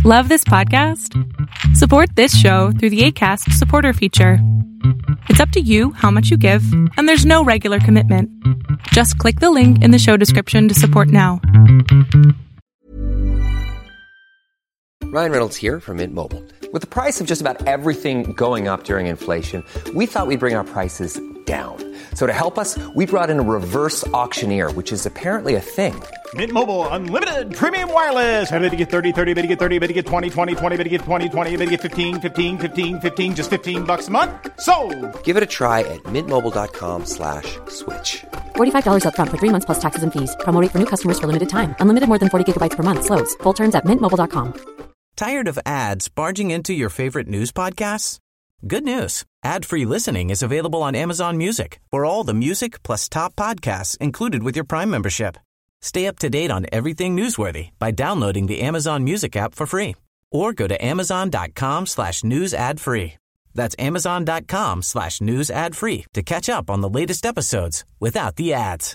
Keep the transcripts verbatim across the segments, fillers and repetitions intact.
Love this podcast? Support this show through the Acast supporter feature. It's up to you how much you give, and there's no regular commitment. Just click the link in the show description to support now. Ryan Reynolds here from Mint Mobile. With the price of just about everything going up during inflation, we thought we'd bring our prices down. So to help us, we brought in a reverse auctioneer, which is apparently a thing. Mint Mobile Unlimited Premium Wireless. How to get thirty, thirty, how to get thirty, how to get twenty, twenty, twenty, how to get twenty, twenty, how to get fifteen, fifteen, fifteen, fifteen, just fifteen bucks a month? Sold! Give it a try at mintmobile.com slash switch. forty-five dollars up front for three months plus taxes and fees. Promo rate for new customers for limited time. Unlimited more than forty gigabytes per month. Slows full terms at mint mobile dot com. Tired of ads barging into your favorite news podcasts? Good news. Ad-free listening is available on Amazon Music for all the music plus top podcasts included with your Prime membership. Stay up to date on everything newsworthy by downloading the Amazon Music app for free or go to amazon.com slash news ad free. That's amazon.com slash news ad free to catch up on the latest episodes without the ads.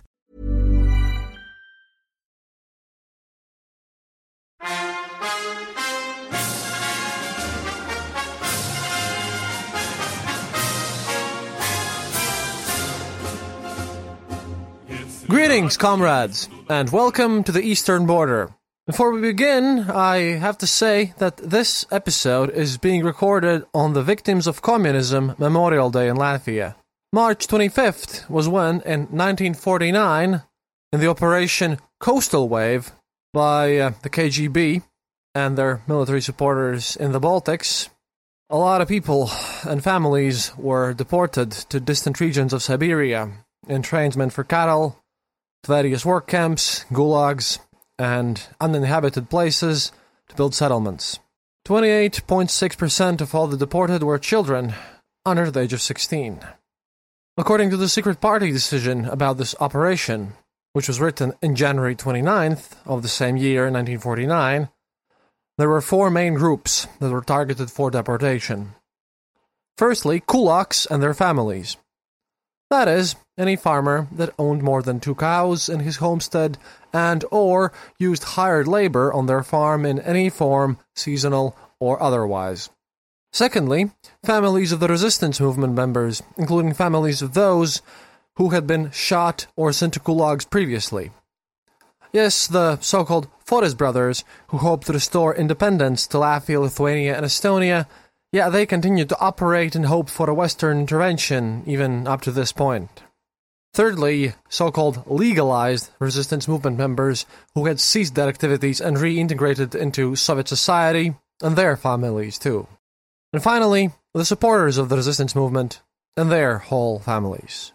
Greetings, comrades, and welcome to the Eastern Border. Before we begin, I have to say that this episode is being recorded on the Victims of Communism Memorial Day in Latvia. March twenty-fifth was when, in nineteen forty-nine, in the Operation Coastal Wave by uh, the K G B and their military supporters in the Baltics, a lot of people and families were deported to distant regions of Siberia in trains meant for cattle, various work camps, gulags, and uninhabited places to build settlements. twenty-eight point six percent of all the deported were children under the age of sixteen. According to the Secret Party decision about this operation, which was written in January twenty-ninth of the same year, nineteen forty-nine, there were four main groups that were targeted for deportation. Firstly, kulaks and their families. That is, any farmer that owned more than two cows in his homestead and or used hired labor on their farm in any form, seasonal or otherwise. Secondly, families of the resistance movement members, including families of those who had been shot or sent to gulags previously. Yes, the so-called Forest brothers, who hoped to restore independence to Latvia, Lithuania and Estonia, yeah, they continued to operate and hope for a Western intervention, even up to this point. Thirdly, so-called legalized resistance movement members who had ceased their activities and reintegrated into Soviet society, and their families too. And finally, the supporters of the resistance movement and their whole families.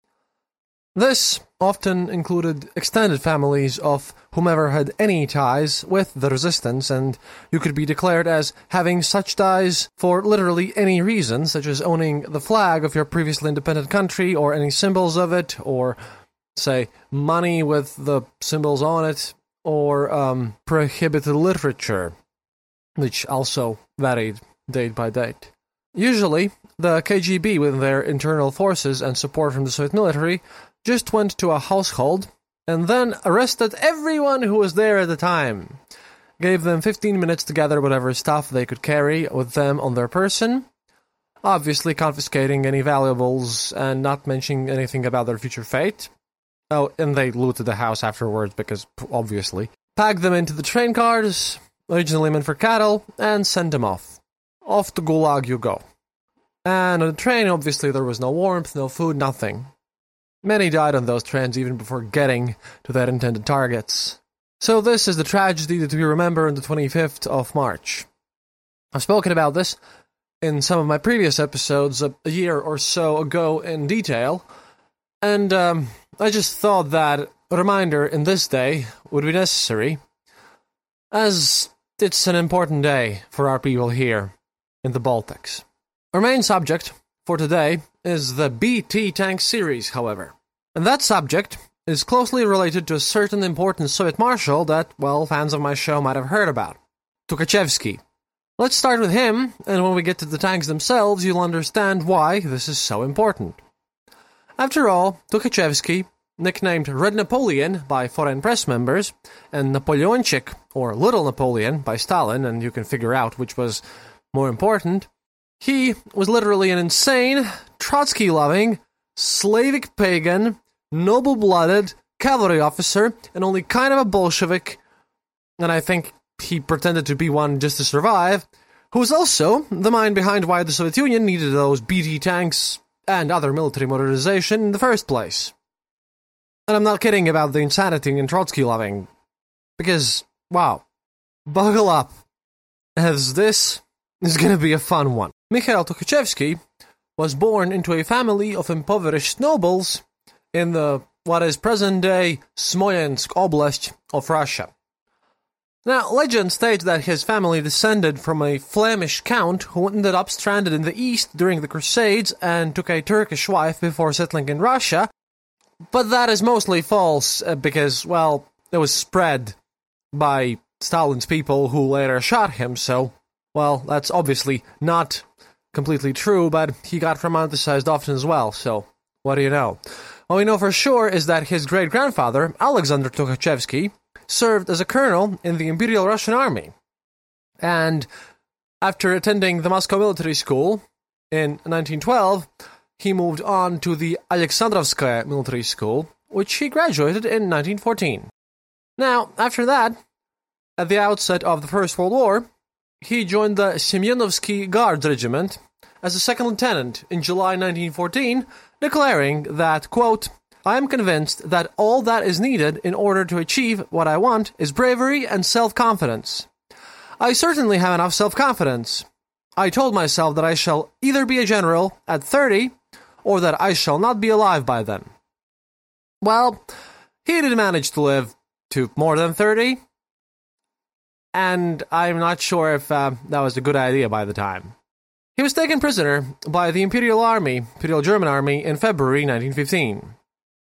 This often included extended families of whomever had any ties with the resistance, and you could be declared as having such ties for literally any reason, such as owning the flag of your previously independent country or any symbols of it, or, say, money with the symbols on it, or um, prohibited literature, which also varied date by date. Usually, the K G B, with their internal forces and support from the Soviet military, just went to a household and then arrested everyone who was there at the time. Gave them fifteen minutes to gather whatever stuff they could carry with them on their person, obviously confiscating any valuables and not mentioning anything about their future fate. Oh, and they looted the house afterwards because, obviously. Packed them into the train cars, originally meant for cattle, and sent them off. Off to Gulag you go. And on the train, obviously, there was no warmth, no food, nothing. Many died on those trains even before getting to their intended targets. So this is the tragedy that we remember on the twenty-fifth of March. I've spoken about this in some of my previous episodes a, a year or so ago in detail, and um, I just thought that a reminder in this day would be necessary, as it's an important day for our people here in the Baltics. Our main subject for today is the B T tank series, however. And that subject is closely related to a certain important Soviet marshal that, well, fans of my show might have heard about. Tukhachevsky. Let's start with him, and when we get to the tanks themselves, you'll understand why this is so important. After all, Tukhachevsky nicknamed Red Napoleon by foreign press members, and Napoleonchik, or Little Napoleon, by Stalin, and you can figure out which was more important. He was literally an insane, Trotsky-loving, Slavic pagan, noble-blooded cavalry officer, and only kind of a Bolshevik, and I think he pretended to be one just to survive, who was also the mind behind why the Soviet Union needed those B T tanks and other military modernization in the first place. And I'm not kidding about the insanity and Trotsky-loving, because, wow, buckle up, as this is going to be a fun one. Mikhail Tukhachevsky was born into a family of impoverished nobles in the what is present-day Smolensk Oblast of Russia. Now, legend states that his family descended from a Flemish count who ended up stranded in the east during the Crusades and took a Turkish wife before settling in Russia, but that is mostly false uh, because, well, it was spread by Stalin's people who later shot him, so, well, that's obviously not completely true, but he got romanticized often as well, so what do you know? What we know for sure is that his great-grandfather, Alexander Tukhachevsky, served as a colonel in the Imperial Russian Army, and after attending the Moscow Military School in nineteen twelve, he moved on to the Alexandrovskaya Military School, which he graduated in nineteen fourteen. Now, after that, at the outset of the First World War, he joined the Semyonovsky Guards Regiment as a second lieutenant in July nineteen fourteen, declaring that, quote, "I am convinced that all that is needed in order to achieve what I want is bravery and self-confidence. I certainly have enough self-confidence. I told myself that I shall either be a general at thirty, or that I shall not be alive by then." Well, he did manage to live to more than thirty, and I'm not sure if uh, that was a good idea by the time. He was taken prisoner by the Imperial Army, Imperial German Army, in February nineteen fifteen.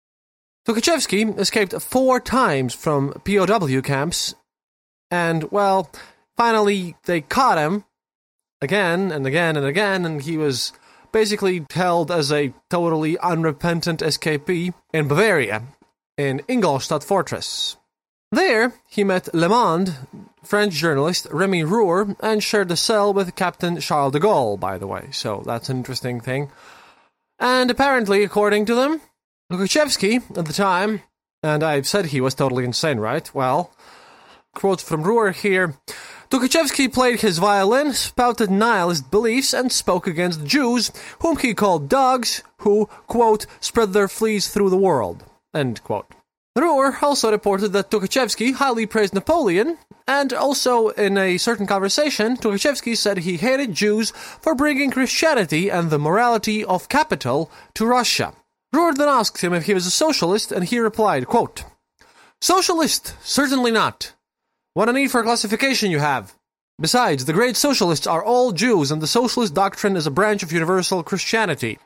Tukhachevsky escaped four times from P O W camps, and, well, finally they caught him again and again and again, and he was basically held as a totally unrepentant escapee in Bavaria, in Ingolstadt Fortress. There, he met Le Monde, French journalist Remy Roure, and shared a cell with Captain Charles de Gaulle, by the way, so that's an interesting thing. And apparently, according to them, Tukhachevsky, at the time, and I've said he was totally insane, right? Well, quotes from Roure here, Tukhachevsky played his violin, spouted nihilist beliefs, and spoke against Jews, whom he called dogs, who, quote, spread their fleas through the world, end quote. Roure also reported that Tukhachevsky highly praised Napoleon, and also in a certain conversation, Tukhachevsky said he hated Jews for bringing Christianity and the morality of capital to Russia. Roure then asked him if he was a socialist, and he replied, quote, "Socialist? Certainly not. What a need for classification you have. Besides, the great socialists are all Jews, and the socialist doctrine is a branch of universal Christianity.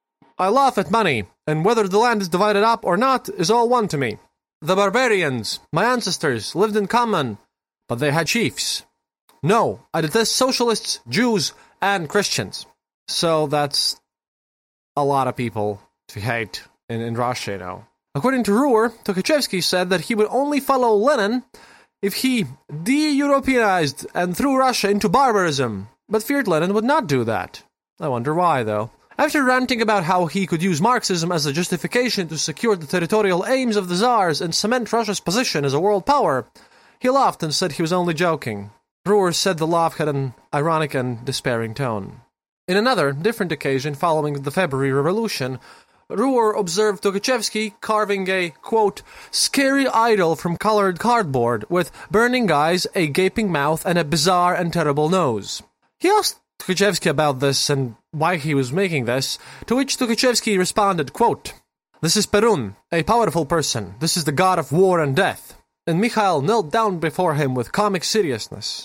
I laugh at money, and whether the land is divided up or not is all one to me. The barbarians, my ancestors, lived in common, but they had chiefs. No, I detest socialists, Jews, and Christians." So that's a lot of people to hate in, in Russia, you know. According to Roure, Tukhachevsky said that he would only follow Lenin if he de-Europeanized and threw Russia into barbarism, but feared Lenin would not do that. I wonder why, though. After ranting about how he could use Marxism as a justification to secure the territorial aims of the Tsars and cement Russia's position as a world power, he laughed and said he was only joking. Roure said the laugh had an ironic and despairing tone. In another, different occasion following the February Revolution, Roure observed Tukhachevsky carving a, quote, scary idol from colored cardboard with burning eyes, a gaping mouth, and a bizarre and terrible nose. He asked Tukhachevsky about this and why he was making this, to which Tukhachevsky responded, quote, "This is Perun, a powerful person. This is the god of war and death." And Mikhail knelt down before him with comic seriousness.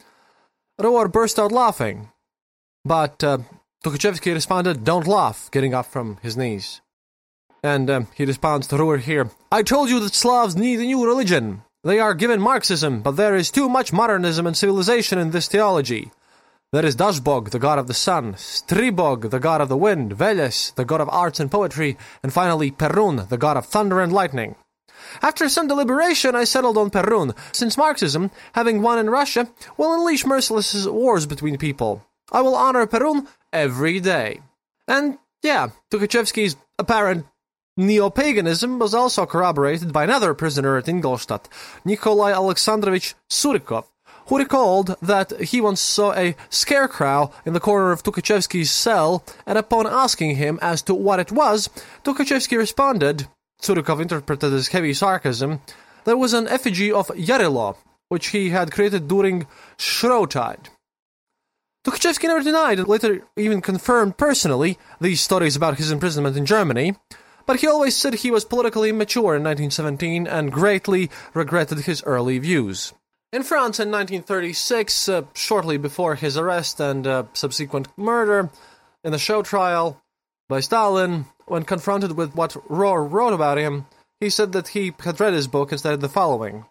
Roure burst out laughing, but uh, Tukhachevsky responded, "Don't laugh," getting up from his knees. And uh, he responds to Roure here, "I told you that Slavs need a new religion. They are given Marxism, but there is too much modernism and civilization in this theology. There is Dashbog, the god of the sun, Stribog, the god of the wind, Veles, the god of arts and poetry, and finally Perun, the god of thunder and lightning. After some deliberation, I settled on Perun, since Marxism, having won in Russia, will unleash merciless wars between people. I will honor Perun every day. And, yeah, Tukhachevsky's apparent neo-paganism was also corroborated by another prisoner at Ingolstadt, Nikolai Alexandrovich Surikov, who recalled that he once saw a scarecrow in the corner of Tukhachevsky's cell, and upon asking him as to what it was, Tukhachevsky responded, Surikov interpreted as heavy sarcasm, there was an effigy of Yarilo, which he had created during Shrovetide. Tukhachevsky never denied and later even confirmed personally these stories about his imprisonment in Germany, but he always said he was politically immature in nineteen seventeen and greatly regretted his early views. In France in nineteen thirty-six, uh, shortly before his arrest and uh, subsequent murder, in the show trial by Stalin, when confronted with what Rohr wrote about him, he said that he had read his book and stated the following.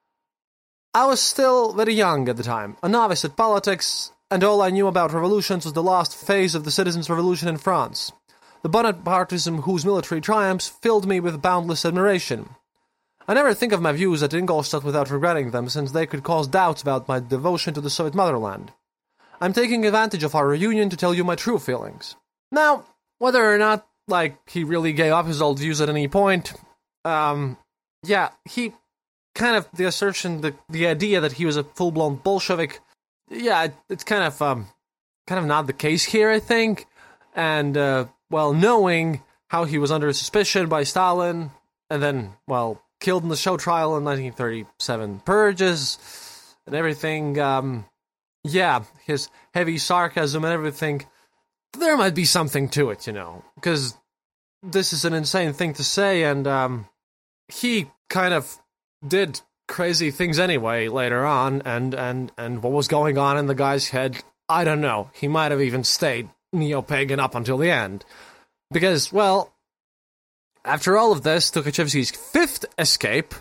I was still very young at the time, a novice at politics, and all I knew about revolutions was the last phase of the citizens' revolution in France. The Bonapartism whose military triumphs filled me with boundless admiration. I never think of my views at Ingolstadt without regretting them, since they could cause doubts about my devotion to the Soviet motherland. I'm taking advantage of our reunion to tell you my true feelings. Now, whether or not, like, he really gave up his old views at any point, um, yeah, he kind of, the assertion, the, the idea that he was a full-blown Bolshevik, yeah, it, it's kind of, um, kind of not the case here, I think, and, uh, well, knowing how he was under suspicion by Stalin, and then, well, killed in the show trial in nineteen thirty-seven purges, and everything, um, yeah, his heavy sarcasm and everything, there might be something to it, you know, because this is an insane thing to say, and, um, he kind of did crazy things anyway later on, and, and, and what was going on in the guy's head, I don't know. He might have even stayed neo-pagan up until the end. Because, well, after all of this, Tukhachevsky's fifth escape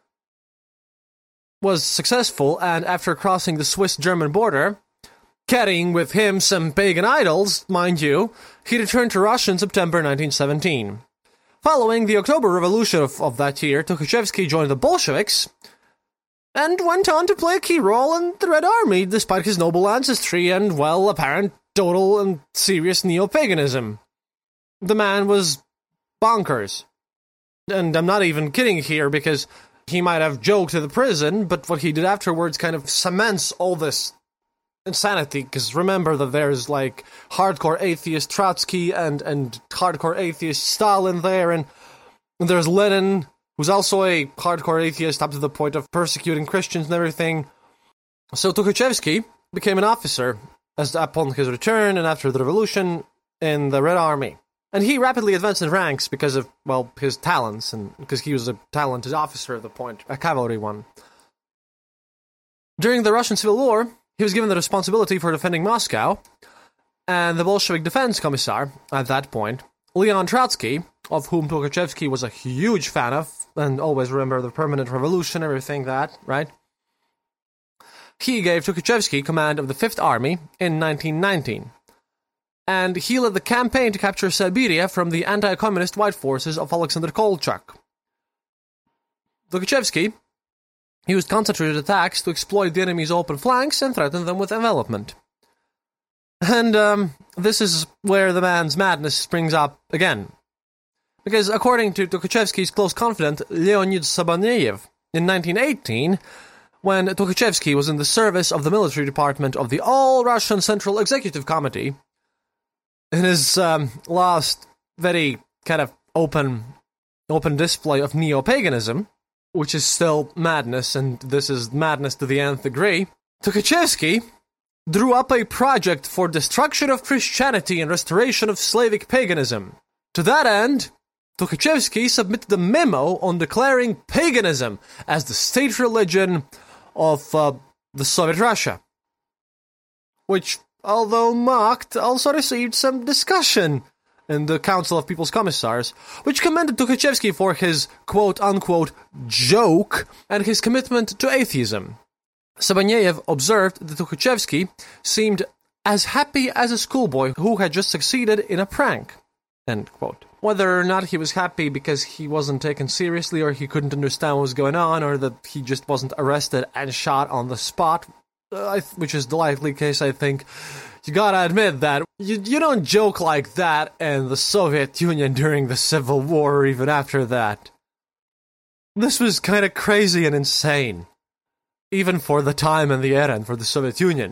was successful, and after crossing the Swiss-German border, carrying with him some pagan idols, mind you, he returned to Russia in September nineteen seventeen. Following the October Revolution of, of that year, Tukhachevsky joined the Bolsheviks, and went on to play a key role in the Red Army, despite his noble ancestry and, well, apparent total and serious neo-paganism. The man was bonkers. And I'm not even kidding here, because he might have joked to the prison, but what he did afterwards kind of cements all this insanity, because remember that there's, like, hardcore atheist Trotsky and, and hardcore atheist Stalin there, and, and there's Lenin, who's also a hardcore atheist up to the point of persecuting Christians and everything. So Tukhachevsky became an officer as upon his return and after the revolution in the Red Army. And he rapidly advanced in ranks because of, well, his talents, and because he was a talented officer at the point, a cavalry one. During the Russian Civil War, he was given the responsibility for defending Moscow, and the Bolshevik Defense Commissar, at that point, Leon Trotsky, of whom Tukhachevsky was a huge fan of, and always remember the permanent revolution, everything that, right? He gave Tukhachevsky command of the Fifth Army in nineteen nineteen, and he led the campaign to capture Siberia from the anti-communist white forces of Alexander Kolchak. Tukhachevsky used concentrated attacks to exploit the enemy's open flanks and threaten them with envelopment. And um, this is where the man's madness springs up again. Because according to Tukhachevsky's close confidant, Leonid Sabaneyev, in nineteen eighteen, when Tukhachevsky was in the service of the military department of the All-Russian Central Executive Committee, in his um, last very kind of open, open display of neo-paganism, which is still madness, and this is madness to the nth degree, Tukhachevsky drew up a project for destruction of Christianity and restoration of Slavic paganism. To that end, Tukhachevsky submitted a memo on declaring paganism as the state religion of uh, the Soviet Russia, which, although mocked, also received some discussion in the Council of People's Commissars, which commended Tukhachevsky for his quote-unquote joke and his commitment to atheism. Sabaneyev observed that Tukhachevsky seemed as happy as a schoolboy who had just succeeded in a prank, end quote. Whether or not he was happy because he wasn't taken seriously or he couldn't understand what was going on or that he just wasn't arrested and shot on the spot, uh, which is the likely case, I think, you gotta admit that you, you don't joke like that in the Soviet Union during the Civil War or even after that. This was kind of crazy and insane, even for the time and the era and for the Soviet Union.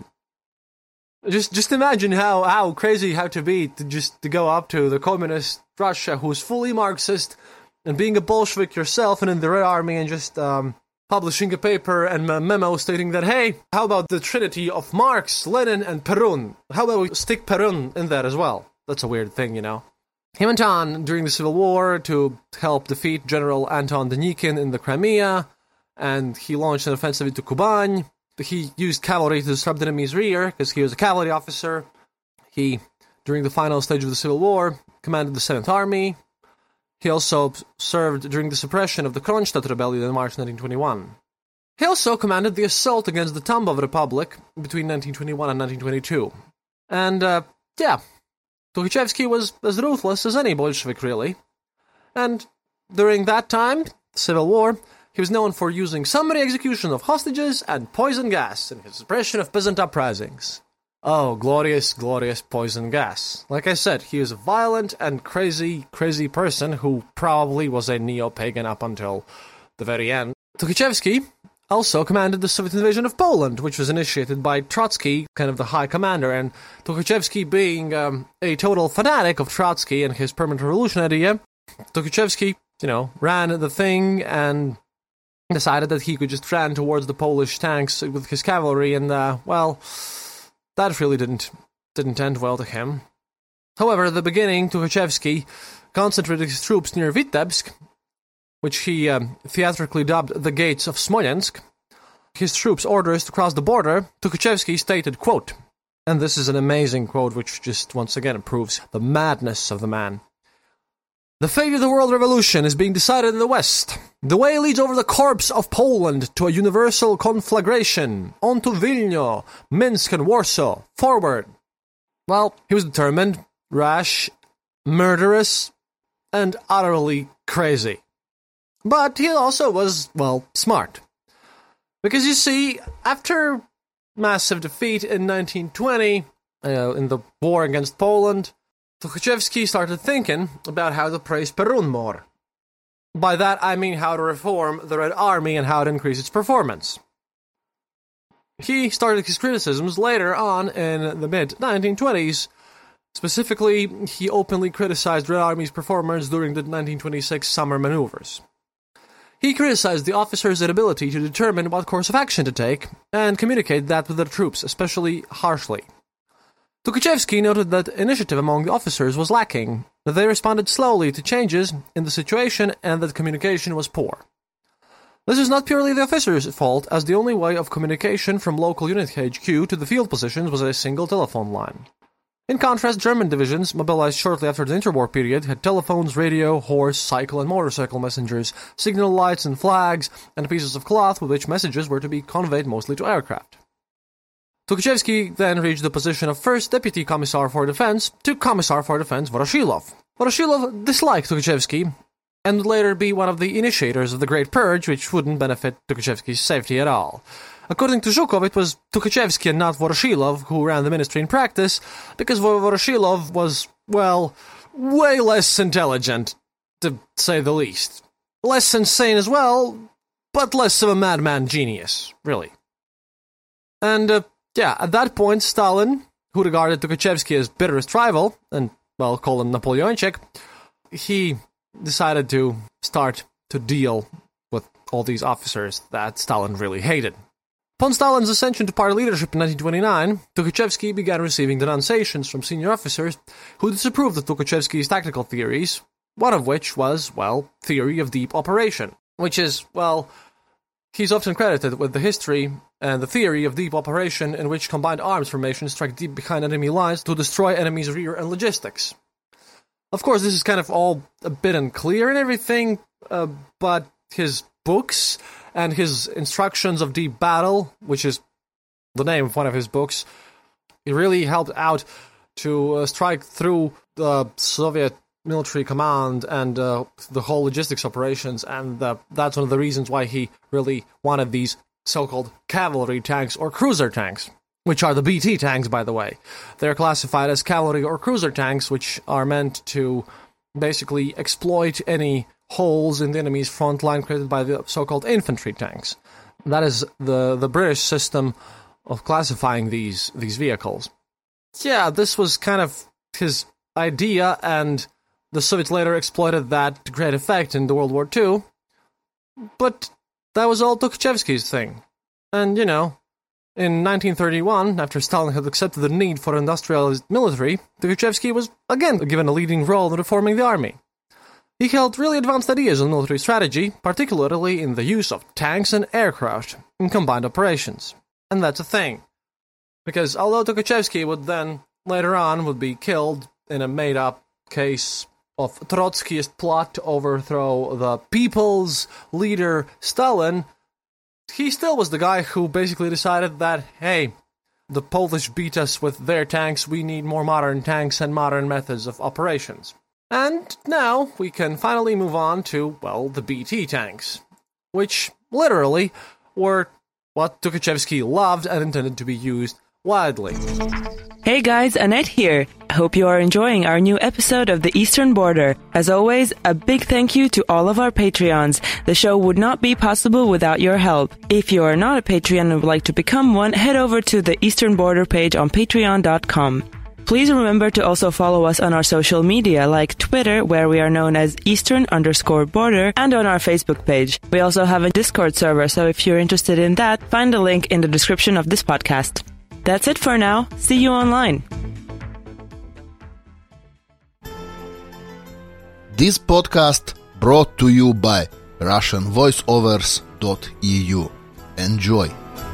Just just imagine how, how crazy it had to be to just to go up to the communist Russia, who's fully Marxist, and being a Bolshevik yourself and in the Red Army and just um, publishing a paper and a memo stating that, hey, how about the trinity of Marx, Lenin, and Perun? How about we stick Perun in there as well? That's a weird thing, you know. He went on during the Civil War to help defeat General Anton Denikin in the Crimea, and he launched an offensive into Kuban. He used cavalry to disrupt the enemy's rear, because he was a cavalry officer. He, during the final stage of the Civil War, commanded the Seventh Army. He also served during the suppression of the Kronstadt Rebellion in March nineteen twenty-one. He also commanded the assault against the Tambov Republic between nineteen twenty-one and nineteen twenty-two. And, uh, yeah, Tukhachevsky was as ruthless as any Bolshevik, really. And during that time, the Civil War, he was known for using summary execution of hostages and poison gas in his suppression of peasant uprisings. Oh, glorious, glorious poison gas. Like I said, he was a violent and crazy, crazy person who probably was a neo-pagan up until the very end. Tukhachevsky also commanded the Soviet invasion of Poland, which was initiated by Trotsky, kind of the high commander, and Tukhachevsky being um, a total fanatic of Trotsky and his permanent revolution idea, Tukhachevsky, you know, ran the thing and decided that he could just run towards the Polish tanks with his cavalry, and, uh, well, that really didn't didn't end well to him. However, at the beginning, Tukhachevsky concentrated his troops near Vitebsk, which he um, theatrically dubbed the Gates of Smolensk. His troops' orders to cross the border, Tukhachevsky stated, quote, and this is an amazing quote which just once again proves the madness of the man. The fate of the world revolution is being decided in the West. The way leads over the corpse of Poland to a universal conflagration. On to Vilna, Minsk and Warsaw. Forward. Well, he was determined, rash, murderous, and utterly crazy. But he also was, well, smart. Because you see, after massive defeat in nineteen twenty, uh, in the war against Poland, Tukhachevsky started thinking about how to praise Perun more. By that, I mean how to reform the Red Army and how to increase its performance. He started his criticisms later on in the mid nineteen twenties. Specifically, he openly criticized Red Army's performance during the nineteen twenty-six summer maneuvers. He criticized the officers' inability to determine what course of action to take and communicate that with their troops, especially harshly. Tukhachevsky noted that initiative among the officers was lacking, that they responded slowly to changes in the situation, and that communication was poor. This is not purely the officers' fault, as the only way of communication from local unit H Q to the field positions was a single telephone line. In contrast, German divisions, mobilized shortly after the interwar period, had telephones, radio, horse, cycle, and motorcycle messengers, signal lights and flags, and pieces of cloth with which messages were to be conveyed mostly to aircraft. Tukhachevsky then reached the position of first Deputy Commissar for Defense to Commissar for Defense Voroshilov. Voroshilov disliked Tukhachevsky and would later be one of the initiators of the Great Purge, which wouldn't benefit Tukhachevsky's safety at all. According to Zhukov, it was Tukhachevsky and not Voroshilov who ran the ministry in practice, because Voroshilov was, well, way less intelligent, to say the least. Less insane as well, but less of a madman genius, really. And, uh, yeah, at that point, Stalin, who regarded Tukhachevsky as bitterest rival, and, well, called him Napoleonchik, he decided to start to deal with all these officers that Stalin really hated. Upon Stalin's ascension to party leadership in nineteen twenty-nine, Tukhachevsky began receiving denunciations from senior officers who disapproved of Tukhachevsky's tactical theories, one of which was, well, theory of deep operation, which is, well, he's often credited with the history and the theory of deep operation in which combined arms formations strike deep behind enemy lines to destroy enemy's rear and logistics. Of course, this is kind of all a bit unclear and everything, uh, but his books and his instructions of deep battle, which is the name of one of his books, He really helped out to uh, strike through the Soviet military command and uh, the whole logistics operations, and uh, that's one of the reasons why he really wanted these so-called cavalry tanks or cruiser tanks, which are the B T tanks, by the way. They're classified as cavalry or cruiser tanks, which are meant to basically exploit any holes in the enemy's front line created by the so-called infantry tanks. That is the, the British system of classifying these, these vehicles. Yeah, this was kind of his idea, and the Soviets later exploited that to great effect in the World War Two, but that was all Tukhachevsky's thing. And, you know, in nineteen thirty-one, after Stalin had accepted the need for industrialized military, Tukhachevsky was again given a leading role in reforming the army. He held really advanced ideas on military strategy, particularly in the use of tanks and aircraft in combined operations. And that's a thing. Because although Tukhachevsky would then, later on, would be killed in a made-up case of Trotskyist plot to overthrow the people's leader, Stalin, he still was the guy who basically decided that, hey, the Polish beat us with their tanks, we need more modern tanks and modern methods of operations. And now we can finally move on to, well, the B T tanks, which literally were what Tukhachevsky loved and intended to be used widely. Hey guys, Annette here. Hope you are enjoying our new episode of The Eastern Border. As always, a big thank you to all of our Patreons. The show would not be possible without your help. If you are not a Patreon and would like to become one, head over to the Eastern Border page on patreon dot com. Please remember to also follow us on our social media like Twitter, where we are known as Eastern underscore border, and on our Facebook page. We also have a Discord server, so if you're interested in that, find the link in the description of this podcast. That's it for now. See you online. This podcast brought to you by Russian Voiceovers dot e u. Enjoy.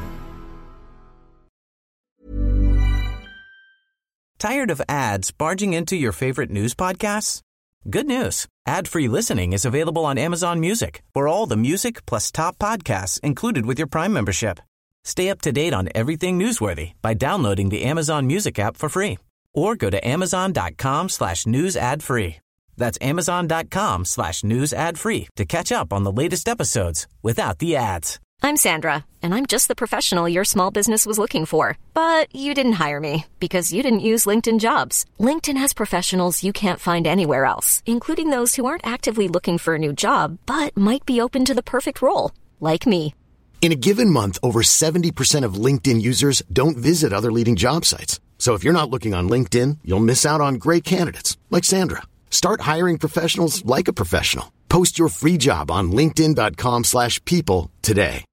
Tired of ads barging into your favorite news podcasts? Good news. Ad-free listening is available on Amazon Music for all the music plus top podcasts included with your Prime membership. Stay up to date on everything newsworthy by downloading the Amazon Music app for free or go to amazon.com slash news ad free. That's amazon.com slash news ad free to catch up on the latest episodes without the ads. I'm Sandra, and I'm just the professional your small business was looking for. But you didn't hire me because you didn't use LinkedIn Jobs. LinkedIn has professionals you can't find anywhere else, including those who aren't actively looking for a new job, but might be open to the perfect role, like me. In a given month, over seventy percent of LinkedIn users don't visit other leading job sites. So if you're not looking on LinkedIn, you'll miss out on great candidates like Sandra. Start hiring professionals like a professional. Post your free job on linkedin.com slash people today.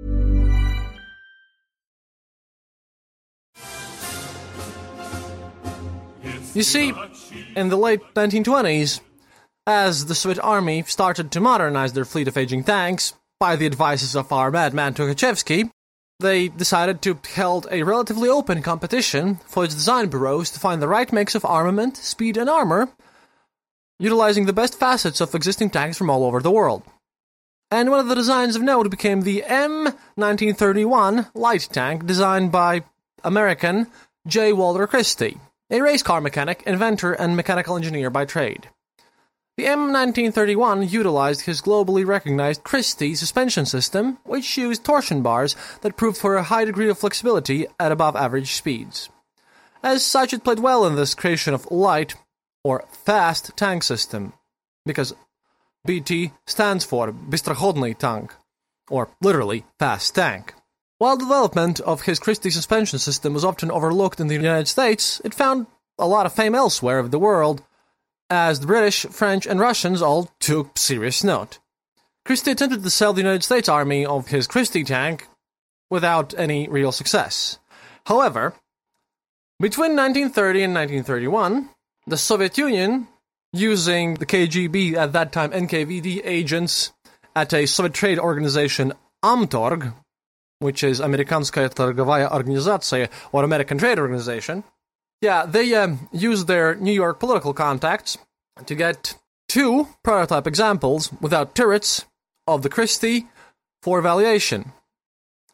You see, in the late nineteen twenties, as the Soviet army started to modernize their fleet of aging tanks, by the advices of our madman Tukhachevsky, they decided to hold a relatively open competition for its design bureaus to find the right mix of armament, speed, and armor, utilizing the best facets of existing tanks from all over the world. And one of the designs of note became the M nineteen thirty-one light tank designed by American J. Walter Christie, a race car mechanic, inventor, and mechanical engineer by trade. The M nineteen thirty-one utilized his globally recognized Christie suspension system, which used torsion bars that proved for a high degree of flexibility at above average speeds. As such, it played well in this creation of light, or fast, tank system, because B T stands for Bystrochodny tank, or literally fast tank. While development of his Christie suspension system was often overlooked in the United States, it found a lot of fame elsewhere of the world, as the British, French, and Russians all took serious note. Christie attempted to sell the United States Army of his Christie tank without any real success. However, between nineteen thirty and nineteen thirty-one, the Soviet Union, using the K G B, at that time N K V D agents at a Soviet trade organization, Amtorg, which is Amerikanskaya Торговая Organizacja, or American Trade Organization, yeah, they um, used their New York political contacts to get two prototype examples without turrets of the Christie for evaluation.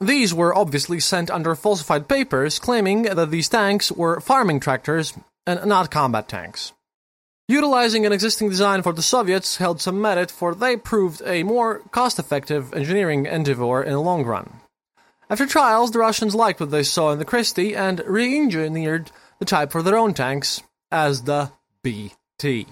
These were obviously sent under falsified papers claiming that these tanks were farming tractors and not combat tanks. Utilizing an existing design for the Soviets held some merit, for they proved a more cost-effective engineering endeavor in the long run. After trials, the Russians liked what they saw in the Christie and re-engineered the type for their own tanks as the B T.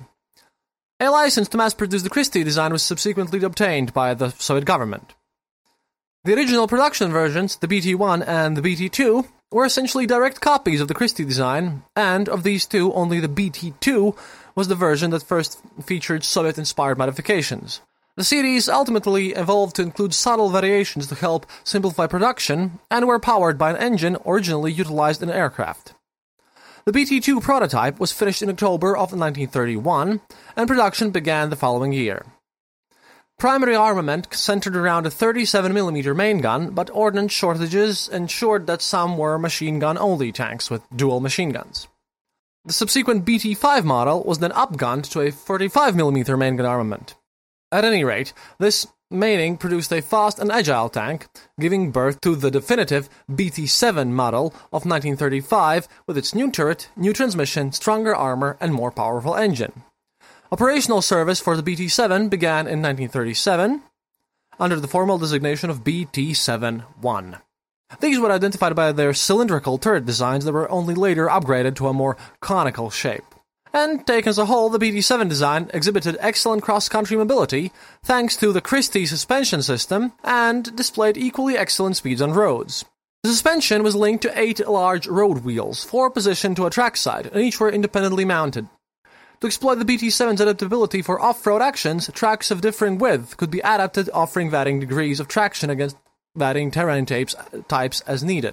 A license to mass-produce the Christie design was subsequently obtained by the Soviet government. The original production versions, the B T one and the B T two, were essentially direct copies of the Christie design, and of these two, only the B T two was the version that first featured Soviet-inspired modifications. The series ultimately evolved to include subtle variations to help simplify production, and were powered by an engine originally utilized in aircraft. The B T two prototype was finished in October of nineteen thirty-one, and production began the following year. Primary armament centered around a thirty-seven millimeter main gun, but ordnance shortages ensured that some were machine gun-only tanks with dual machine guns. The subsequent B T five model was then upgunned to a forty-five millimeter main gun armament. At any rate, this mating produced a fast and agile tank, giving birth to the definitive B T seven model of nineteen thirty-five with its new turret, new transmission, stronger armor, and more powerful engine. Operational service for the B T seven began in nineteen thirty-seven, under the formal designation of B T seven one. These were identified by their cylindrical turret designs that were only later upgraded to a more conical shape. And taken as a whole, the B T seven design exhibited excellent cross-country mobility thanks to the Christie suspension system and displayed equally excellent speeds on roads. The suspension was linked to eight large road wheels, four positioned to a trackside, and each were independently mounted. To exploit the B T seven's adaptability for off-road actions, tracks of differing width could be adapted, offering varying degrees of traction against varying terrain types, types as needed.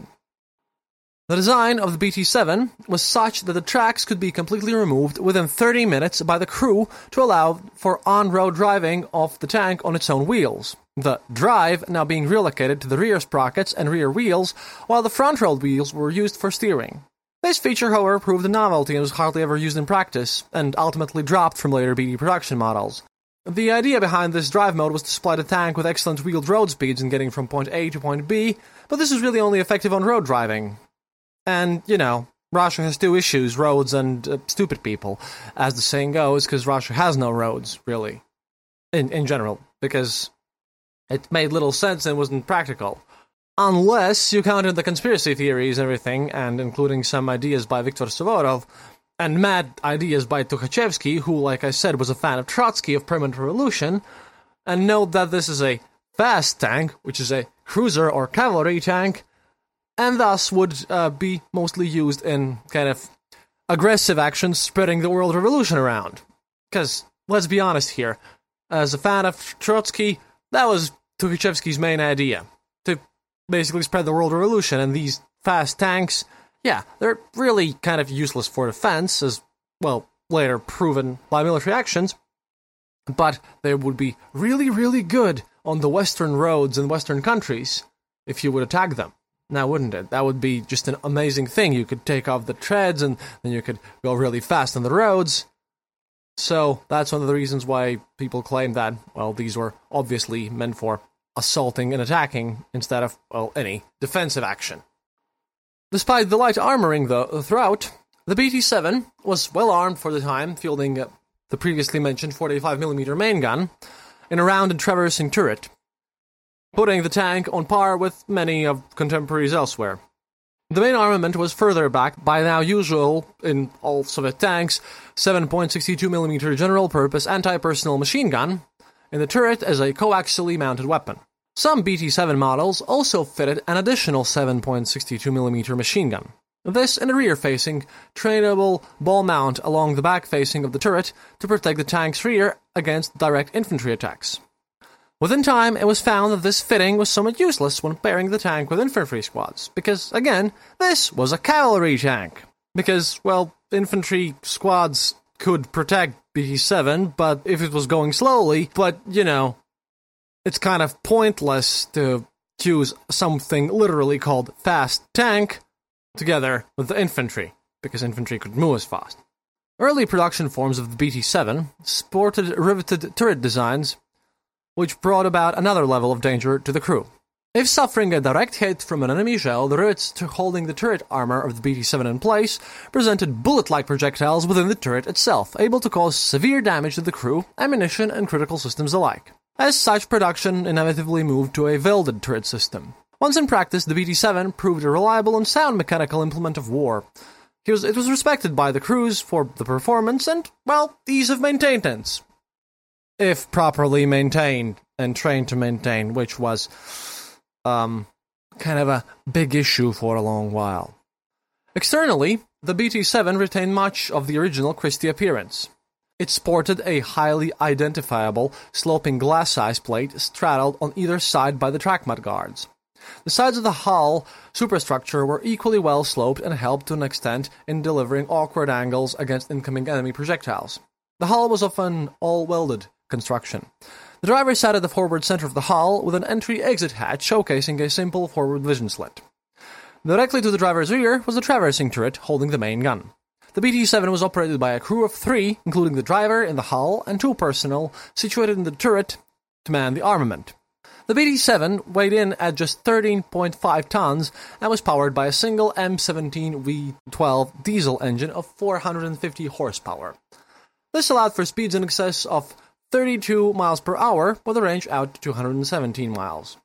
The design of the B T seven was such that the tracks could be completely removed within thirty minutes by the crew to allow for on-road driving of the tank on its own wheels, the drive now being relocated to the rear sprockets and rear wheels, while the front road wheels were used for steering. This feature, however, proved a novelty and was hardly ever used in practice, and ultimately dropped from later B T production models. The idea behind this drive mode was to supply the tank with excellent wheeled road speeds in getting from point A to point B, but this was really only effective on road driving. And, you know, Russia has two issues, roads and uh, stupid people, as the saying goes, because Russia has no roads, really, in, in general, because it made little sense and wasn't practical. Unless you counted the conspiracy theories and everything, and including some ideas by Viktor Suvorov, and mad ideas by Tukhachevsky, who, like I said, was a fan of Trotsky of permanent revolution, and note that this is a fast tank, which is a cruiser or cavalry tank, and thus would uh, be mostly used in kind of aggressive actions spreading the world revolution around. Because, let's be honest here, as a fan of Trotsky, that was Tukhachevsky's main idea, to basically spread the world revolution, and these fast tanks, yeah, they're really kind of useless for defense, as, well, later proven by military actions, but they would be really, really good on the western roads in western countries if you would attack them. Now, wouldn't it? That would be just an amazing thing. You could take off the treads, and then you could go really fast on the roads. So, that's one of the reasons why people claim that, well, these were obviously meant for assaulting and attacking instead of, well, any defensive action. Despite the light armoring, though, throughout, the B T seven was well armed for the time, fielding uh, the previously mentioned forty-five millimeter main gun in a rounded traversing turret, putting the tank on par with many of contemporaries elsewhere. The main armament was further backed by now usual, in all Soviet tanks, seven point six two millimeter general-purpose anti-personnel machine gun in the turret as a coaxially mounted weapon. Some B T seven models also fitted an additional seven point six two millimeter machine gun. This in a rear-facing, trainable ball mount along the back facing of the turret to protect the tank's rear against direct infantry attacks. Within time, it was found that this fitting was somewhat useless when pairing the tank with infantry squads, because, again, this was a cavalry tank. Because, well, infantry squads could protect B T seven, but if it was going slowly, but, you know, it's kind of pointless to choose something literally called fast tank together with the infantry, because infantry could move as fast. Early production forms of the B T seven sported riveted turret designs, which brought about another level of danger to the crew. If suffering a direct hit from an enemy shell, the rivets holding the turret armor of the B T seven in place presented bullet-like projectiles within the turret itself, able to cause severe damage to the crew, ammunition, and critical systems alike. As such, production inevitably moved to a welded turret system. Once in practice, the B T seven proved a reliable and sound mechanical implement of war. It was, it was respected by the crews for the performance and, well, ease of maintenance. If properly maintained and trained to maintain, which was... Um, kind of a big issue for a long while. Externally, the B T seven retained much of the original Christie appearance. It sported a highly identifiable, sloping glass-sized plate straddled on either side by the track mudguards. The sides of the hull superstructure were equally well sloped and helped to an extent in delivering awkward angles against incoming enemy projectiles. The hull was of an all-welded construction. The driver sat at the forward center of the hull with an entry-exit hatch showcasing a simple forward vision slit. Directly to the driver's rear was the traversing turret holding the main gun. The B T seven was operated by a crew of three, including the driver in the hull and two personnel situated in the turret to man the armament. The B T seven weighed in at just thirteen point five tons and was powered by a single M seventeen V twelve diesel engine of four hundred fifty horsepower. This allowed for speeds in excess of thirty-two miles per hour, with a range out to two hundred seventeen miles.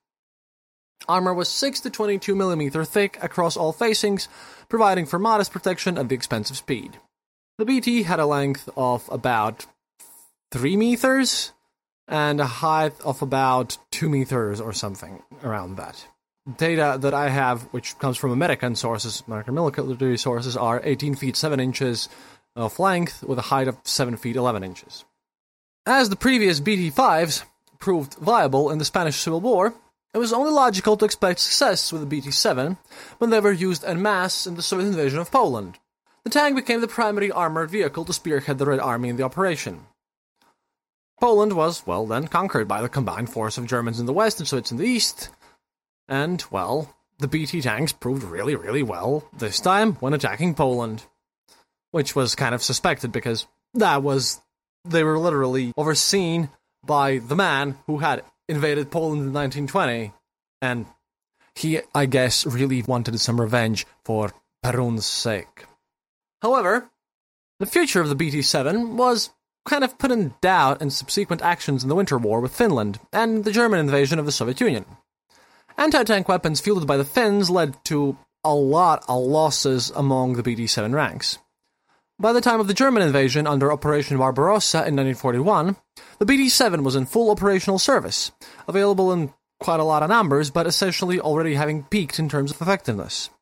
Armor was six to twenty-two millimeter thick across all facings, providing for modest protection at the expense of speed. The B T had a length of about three meters and a height of about two meters or something around that. Data that I have, which comes from American sources, American military sources, are eighteen feet seven inches of length with a height of seven feet eleven inches. As the previous B T fives proved viable in the Spanish Civil War, it was only logical to expect success with the B T seven when they were used en masse in the Soviet invasion of Poland. The tank became the primary armored vehicle to spearhead the Red Army in the operation. Poland was, well, then conquered by the combined force of Germans in the west and Soviets in the east, and, well, the B T tanks proved really, really well this time when attacking Poland, which was kind of suspected because that was... They were literally overseen by the man who had invaded Poland in nineteen twenty, and he, I guess, really wanted some revenge for Perun's sake. However, the future of the B T seven was kind of put in doubt in subsequent actions in the Winter War with Finland and the German invasion of the Soviet Union. Anti-tank weapons fielded by the Finns led to a lot of losses among the B T seven ranks. By the time of the German invasion under Operation Barbarossa in nineteen forty-one, the B T seven was in full operational service, available in quite a lot of numbers, but essentially already having peaked in terms of effectiveness.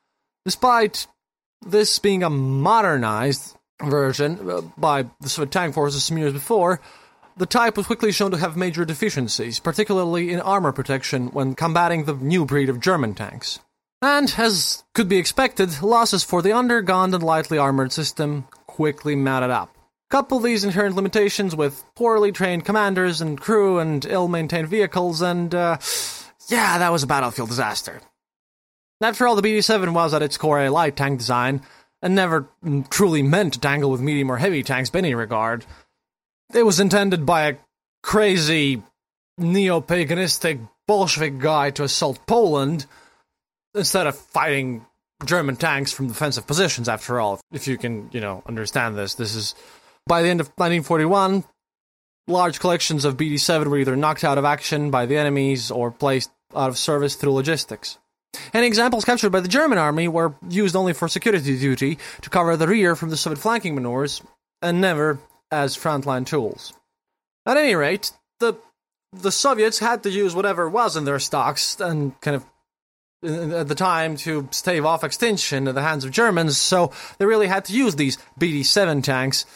Despite this being a modernized version by the Soviet tank forces some years before, the type was quickly shown to have major deficiencies, particularly in armor protection when combating the new breed of German tanks. And, as could be expected, losses for the undergunned and lightly armored system quickly mounted up. Couple these inherent limitations with poorly trained commanders and crew and ill-maintained vehicles, and, uh, yeah, that was a battlefield disaster. After all, the B T seven was at its core a light tank design, and never truly meant to tangle with medium or heavy tanks by any regard. It was intended by a crazy, neo-paganistic Bolshevik guy to assault Poland, instead of fighting German tanks from defensive positions, after all. If you can, you know, understand this, this is... By the end of nineteen forty-one, large collections of B T seven were either knocked out of action by the enemies or placed out of service through logistics. And examples captured by the German army were used only for security duty to cover the rear from the Soviet flanking maneuvers, and never as frontline tools. At any rate, the the Soviets had to use whatever was in their stocks and kind of at the time to stave off extinction at the hands of Germans, so they really had to use these B T seven tanks.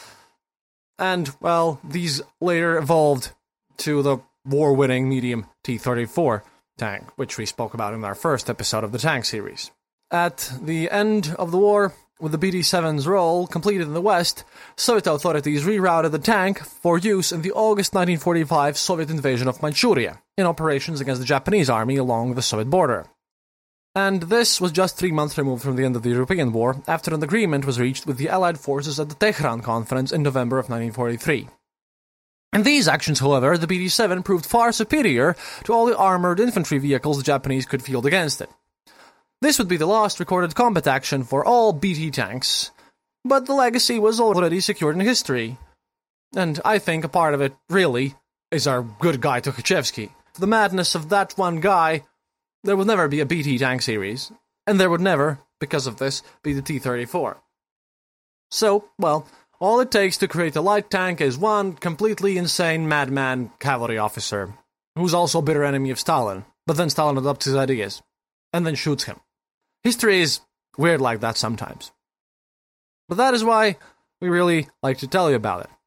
And, well, these later evolved to the war-winning medium T thirty-four tank, which we spoke about in our first episode of the tank series. At the end of the war, with the B T seven's role completed in the West, Soviet authorities rerouted the tank for use in the August nineteen forty-five Soviet invasion of Manchuria, in operations against the Japanese army along the Soviet border. And this was just three months removed from the end of the European War, after an agreement was reached with the Allied forces at the Tehran Conference in November of nineteen forty-three. In these actions, however, the B T seven proved far superior to all the armoured infantry vehicles the Japanese could field against it. This would be the last recorded combat action for all B T tanks, but the legacy was already secured in history. And I think a part of it, really, is our good guy Tukhachevsky. For the madness of that one guy, there would never be a B T tank series, and there would never, because of this, be the T thirty-four. So, well, all it takes to create a light tank is one completely insane madman cavalry officer, who's also a bitter enemy of Stalin, but then Stalin adopts his ideas, and then shoots him. History is weird like that sometimes. But that is why we really like to tell you about it.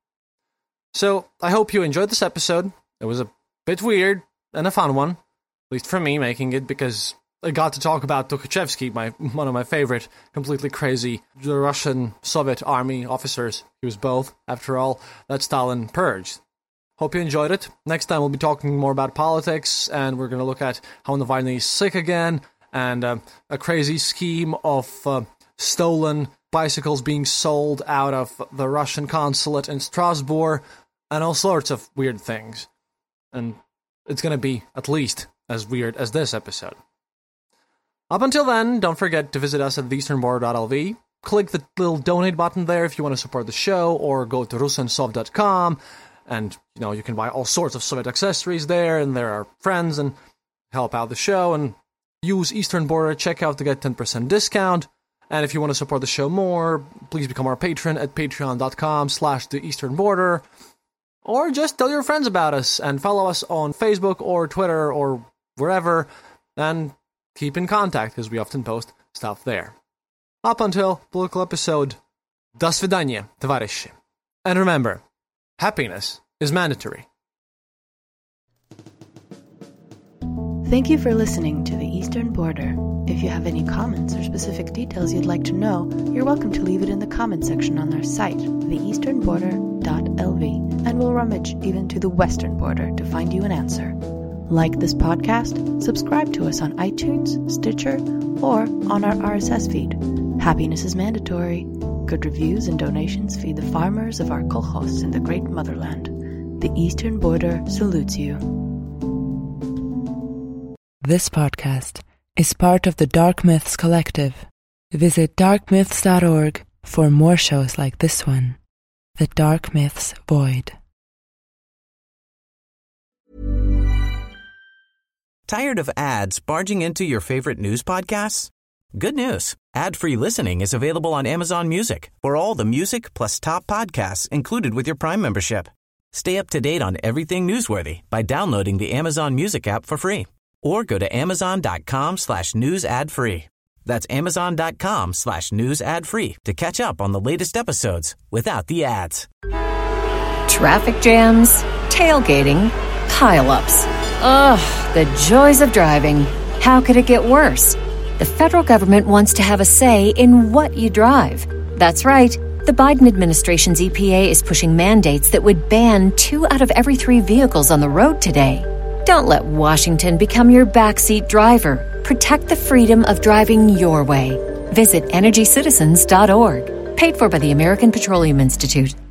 So, I hope you enjoyed this episode. It was a bit weird, and a fun one, at least for me making it, because I got to talk about Tukhachevsky, my, one of my favorite, completely crazy Russian Soviet army officers. He was both, after all, that Stalin purged. Hope you enjoyed it. Next time we'll be talking more about politics, and we're going to look at how Navalny is sick again, and uh, a crazy scheme of uh, stolen bicycles being sold out of the Russian consulate in Strasbourg, and all sorts of weird things. And it's going to be at least as weird as this episode. Up until then, don't forget to visit us at the eastern border dot l v. Click the little donate button there if you want to support the show, or go to russensov dot com, and you know you can buy all sorts of Soviet accessories there, and there are friends, and help out the show, and use Eastern Border at checkout to get ten percent discount. And if you want to support the show more, please become our patron at patreon dot com slash the Eastern Border, or just tell your friends about us, and follow us on Facebook or Twitter or wherever, and keep in contact, because we often post stuff there. Up until political episode, до свидания, товарищи. And remember, happiness is mandatory. Thank you for listening to The Eastern Border. If you have any comments or specific details you'd like to know, you're welcome to leave it in the comment section on our site, the eastern border dot l v, and we'll rummage even to the western border to find you an answer. Like this podcast, subscribe to us on iTunes, Stitcher, or on our R S S feed. Happiness is mandatory. Good reviews and donations feed the farmers of our kolkhoz in the great motherland. The Eastern Border salutes you. This podcast is part of the Dark Myths Collective. Visit dark myths dot org for more shows like this one. The Dark Myths Void. Tired of ads barging into your favorite news podcasts? Good news. Ad-free listening is available on Amazon Music for all the music plus top podcasts included with your Prime membership. Stay up to date on everything newsworthy by downloading the Amazon Music app for free. Or go to amazon.com slash news ad free. That's amazon.com slash news ad free to catch up on the latest episodes without the ads. Traffic jams, tailgating, pile-ups. Ugh, the joys of driving. How could it get worse? The federal government wants to have a say in what you drive. That's right. The Biden administration's E P A is pushing mandates that would ban two out of every three vehicles on the road today. Don't let Washington become your backseat driver. Protect the freedom of driving your way. Visit energy citizens dot org. Paid for by the American Petroleum Institute.